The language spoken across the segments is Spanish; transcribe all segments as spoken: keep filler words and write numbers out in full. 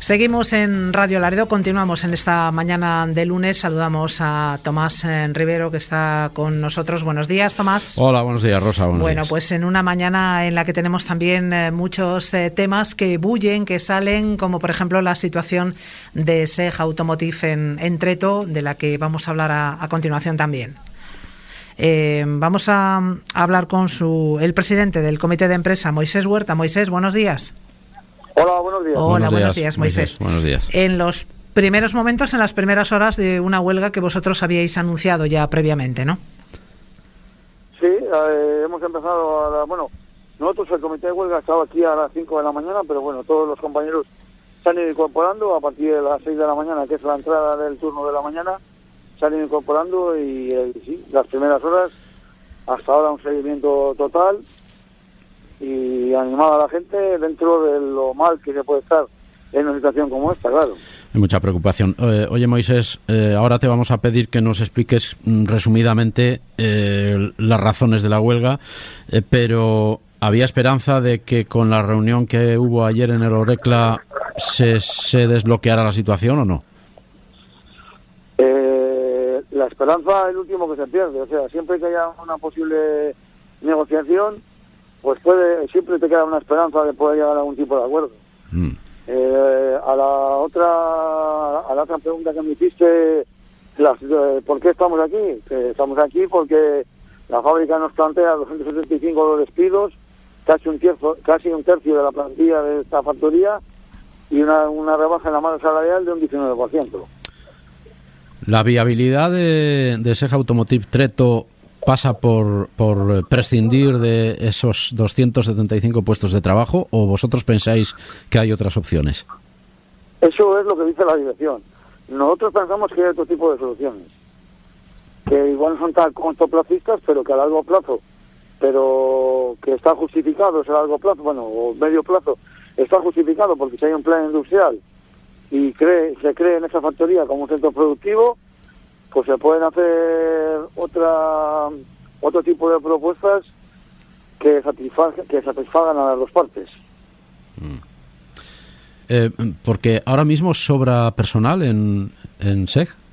Seguimos en Radio Laredo, continuamos en esta mañana de lunes. Saludamos a Tomás Rivero, que está con nosotros. Buenos días, Tomás. Hola, buenos días, Rosa. Buenos bueno, días. Pues en una mañana en la que tenemos también eh, muchos eh, temas que bullen, que salen, como por ejemplo la situación de S E G Automotive en, en Treto, de la que vamos a hablar a, a continuación también. Eh, vamos a, a hablar con su el presidente del comité de empresa, Moisés Huerta. Moisés, buenos días. Hola, buenos días. Hola, buenos, buenos días, días, Moisés. Buenos días. En los primeros momentos, en las primeras horas de una huelga que vosotros habíais anunciado ya previamente, ¿no? Sí, eh, hemos empezado a la, bueno, nosotros el comité de huelga estaba aquí a las cinco de la mañana, pero bueno, todos los compañeros se han ido incorporando a partir de las seis de la mañana, que es la entrada del turno de la mañana, se han ido incorporando y eh, sí, las primeras horas, hasta ahora un seguimiento total y animar a la gente dentro de lo mal que se puede estar en una situación como esta, claro. Hay mucha preocupación. Eh, oye, Moisés, eh, ahora te vamos a pedir que nos expliques mm, resumidamente eh, las razones de la huelga, eh, pero ¿había esperanza de que con la reunión que hubo ayer en el Orecla se, se desbloqueara la situación o no? Eh, la esperanza es el último que se pierde, o sea, siempre que haya una posible negociación, pues puede siempre te queda una esperanza de poder llegar a algún tipo de acuerdo. Mm. Eh, a la otra a la otra pregunta que me hiciste, las, eh, ¿por qué estamos aquí? Eh, estamos aquí porque la fábrica nos plantea doscientos setenta y cinco despidos, casi un tercio, casi un tercio de la plantilla de esta factoría y una, una rebaja en la masa salarial de un diecinueve por ciento. ¿La viabilidad de, de S E G Automotive Treto pasa por, por prescindir de esos doscientos setenta y cinco puestos de trabajo o vosotros pensáis que hay otras opciones? Eso es lo que dice la dirección. Nosotros pensamos que hay otro tipo de soluciones, que igual no son tan cortoplacistas, pero que a largo plazo, pero que está justificado ese largo plazo, bueno, o medio plazo, está justificado porque si hay un plan industrial y cree, se cree en esa factoría como un centro productivo, pues se pueden hacer otra otro tipo de propuestas que satisfagan, que satisfagan a las dos partes. Mm. Eh, porque ahora mismo sobra personal en, en S E G.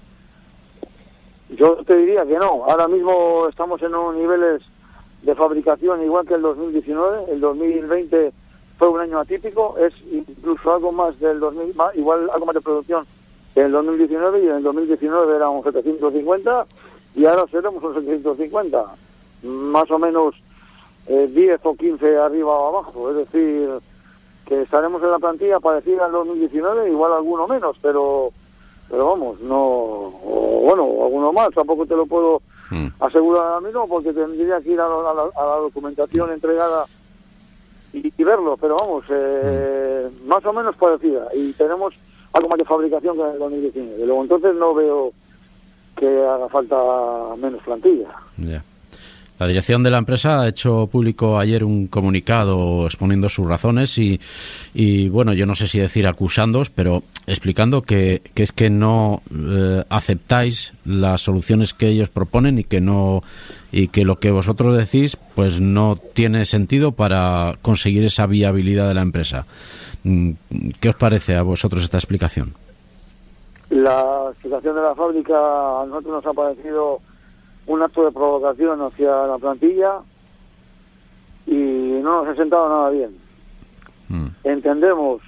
Yo te diría que no. Ahora mismo estamos en unos niveles de fabricación igual que el dos mil diecinueve. El dos mil veinte fue un año atípico, es incluso algo más del dos mil, igual algo más de producción en el dos mil diecinueve, y en el dos mil diecinueve era un setecientos cincuenta y ahora seremos un setecientos cincuenta, más o menos eh, diez o quince arriba o abajo, es decir, que estaremos en la plantilla parecida al dos mil diecinueve, igual alguno menos, pero pero vamos, no, o, bueno, alguno más, tampoco te lo puedo mm. asegurar ahora mismo porque tendría que ir a, a, la, a la documentación entregada y, y verlo, pero vamos, eh, mm. más o menos parecida, y tenemos algo más de fabricación que en el dos mil diecinueve. Luego entonces no veo que haga falta menos plantilla. Yeah. La dirección de la empresa ha hecho público ayer un comunicado exponiendo sus razones y, y bueno, yo no sé si decir acusándoos, pero explicando que, que es que no eh, aceptáis las soluciones que ellos proponen y que no y que lo que vosotros decís pues no tiene sentido para conseguir esa viabilidad de la empresa. ¿Qué os parece a vosotros esta explicación? La explicación de la fábrica a nosotros nos ha parecido un acto de provocación hacia la plantilla y no nos ha sentado nada bien. Mm. Entendemos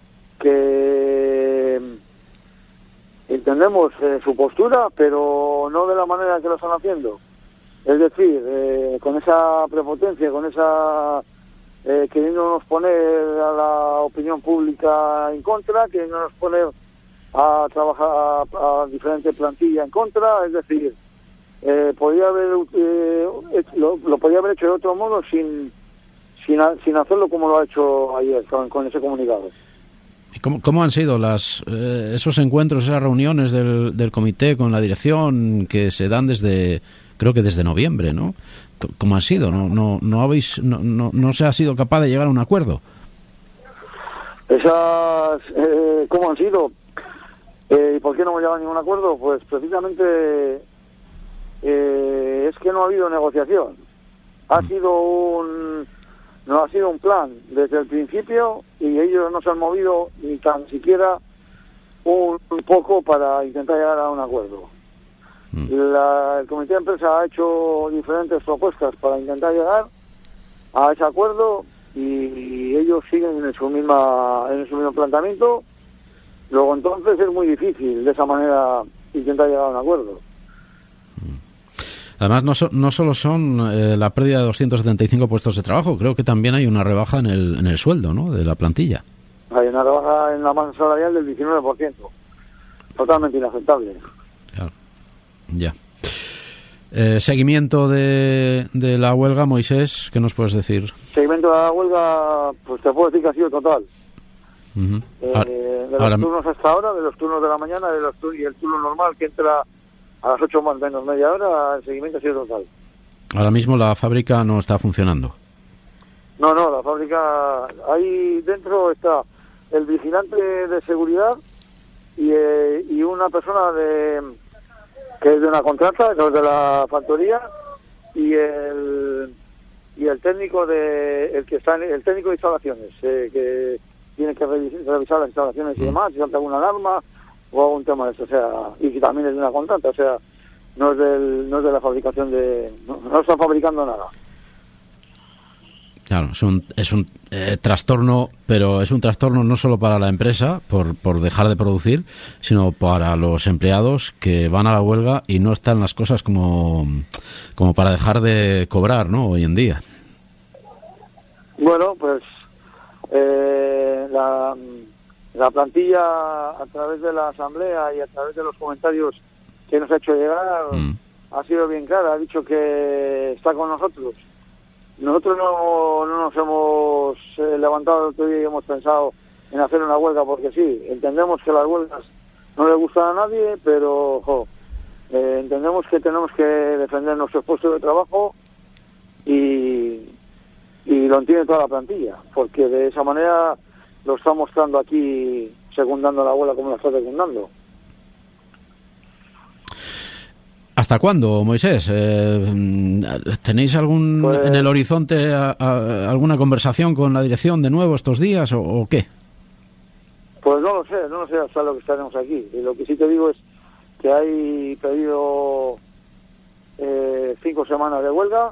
que entendemos eh, su postura, pero no de la manera que lo están haciendo. Es decir, eh, con esa prepotencia, con esa Eh, queriéndonos poner a la opinión pública en contra, queriéndonos poner a trabajar a, a diferente plantilla en contra, es decir, eh, podía haber eh, lo, lo podía haber hecho de otro modo sin sin, sin hacerlo como lo ha hecho ayer con, con ese comunicado. ¿Y cómo, cómo han sido las eh, esos encuentros, esas reuniones del, del comité con la dirección que se dan desde, creo que desde noviembre, ¿no? ¿Cómo han sido? ¿No no no habéis no, no, no se ha sido capaz de llegar a un acuerdo? Esas eh, ¿cómo han sido? Eh, ¿Y por qué no hemos llegado a ningún acuerdo? Pues precisamente eh, es que no ha habido negociación. Ha sido un no ha sido un plan desde el principio y ellos no se han movido ni tan siquiera un, un poco para intentar llegar a un acuerdo. Mm. La, el comité de empresa ha hecho diferentes propuestas para intentar llegar a ese acuerdo y, y ellos siguen en su misma en su mismo planteamiento. Luego entonces es muy difícil de esa manera intentar llegar a un acuerdo. Además, no, so, no solo son eh, la pérdida de doscientos setenta y cinco puestos de trabajo, creo que también hay una rebaja en el, en el sueldo, ¿no?, de la plantilla. Hay una rebaja en la masa salarial del diecinueve por ciento. Totalmente inaceptable. Claro. Ya. Eh, seguimiento de, de la huelga, Moisés, ¿qué nos puedes decir? Seguimiento de la huelga, pues te puedo decir que ha sido total. Uh-huh. Eh, ahora, de los ahora... turnos hasta ahora, de los turnos de la mañana de los tur- y el turno normal que entra a las ocho más menos media hora, el seguimiento ha sido total. Ahora mismo la fábrica no está funcionando. No, no, la fábrica, ahí dentro está el vigilante de seguridad y, eh, y una persona de que es de una contrata, no es de la factoría, y el y el técnico de el que está en, el técnico de instalaciones, eh, que tiene que revisar, revisar las instalaciones y demás, si salta alguna alarma o algún tema de eso, o sea, y que también es de una contrata, o sea, no es del no es de la fabricación de no, no están fabricando nada. Claro, es un, es un eh, trastorno, pero es un trastorno no solo para la empresa por, por dejar de producir, sino para los empleados que van a la huelga y no están las cosas como, como para dejar de cobrar, ¿no?, hoy en día. Bueno, pues eh, la, la plantilla, a través de la asamblea y a través de los comentarios que nos ha hecho llegar, mm. ha sido bien clara, ha dicho que está con nosotros. Nosotros no, no nos hemos eh, levantado el otro día y hemos pensado en hacer una huelga porque sí, entendemos que las huelgas no le gustan a nadie, pero ojo, eh, entendemos que tenemos que defender nuestros puestos de trabajo y, y lo entiende toda la plantilla, porque de esa manera lo está mostrando aquí, secundando la huelga como la está secundando. ¿Hasta cuándo, Moisés? Eh, ¿Tenéis algún pues, en el horizonte a, a, alguna conversación con la dirección de nuevo estos días o, o qué? Pues no lo sé, no lo sé hasta lo que estaremos aquí. Y lo que sí te digo es que hay pedido eh, cinco semanas de huelga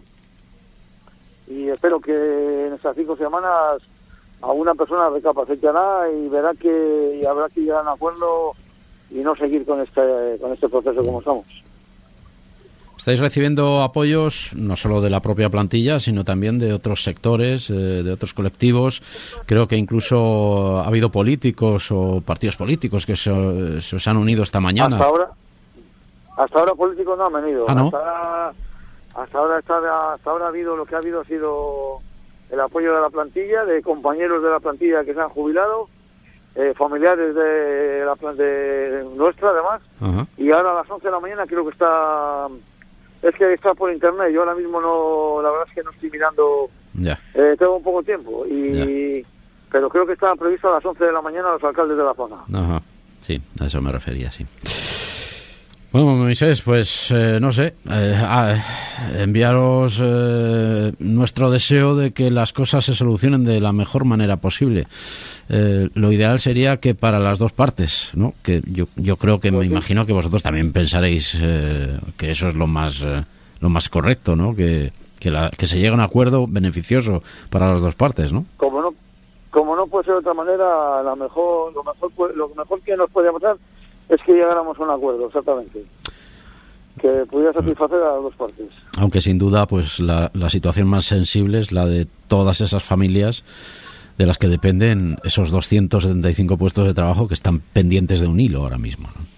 y espero que en esas cinco semanas alguna persona recapacitará y verá que y habrá que llegar a un acuerdo y no seguir con este con este proceso como estamos. Estáis recibiendo apoyos no solo de la propia plantilla, sino también de otros sectores, eh, de otros colectivos. Creo que incluso ha habido políticos o partidos políticos que se, se os han unido esta mañana. Hasta ahora, hasta ahora políticos no han venido. ¿Ah, no? Hasta ahora, hasta ahora, hasta, hasta ahora ha habido lo que ha habido ha sido el apoyo de la plantilla, de compañeros de la plantilla que se han jubilado, eh, familiares de la de nuestra además. Ajá. Y ahora a las once de la mañana creo que está... Es que está por internet, yo ahora mismo no, la verdad es que no estoy mirando, ya. Eh, tengo un poco de tiempo, y ya. Pero creo que estaba previsto a las once de la mañana los alcaldes de la zona. Ajá, sí, a eso me refería, sí. Bueno, Moisés, pues eh, no sé, eh, a, enviaros eh, nuestro deseo de que las cosas se solucionen de la mejor manera posible. Eh, lo ideal sería que para las dos partes, ¿no? Que yo yo creo que me imagino que vosotros también pensaréis eh, que eso es lo más eh, lo más correcto, ¿no? Que que, la, que se llegue a un acuerdo beneficioso para las dos partes, ¿no? Como no como no puede ser de otra manera, la mejor lo mejor lo mejor que nos podía pasar es que llegáramos a un acuerdo, exactamente, que pudiera satisfacer a las dos partes. Aunque sin duda, pues la, la situación más sensible es la de todas esas familias de las que dependen esos doscientos setenta y cinco puestos de trabajo que están pendientes de un hilo ahora mismo, ¿no?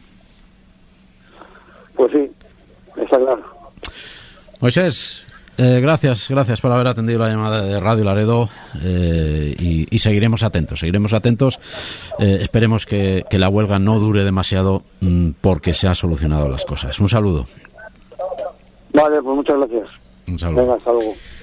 Pues sí, está claro. Moisés, eh, gracias, gracias por haber atendido la llamada de Radio Laredo, eh, y, y seguiremos atentos, seguiremos atentos. Eh, esperemos que, que la huelga no dure demasiado, mmm, porque se han solucionado las cosas. Un saludo. Vale, pues muchas gracias. Un saludo. Venga, hasta luego.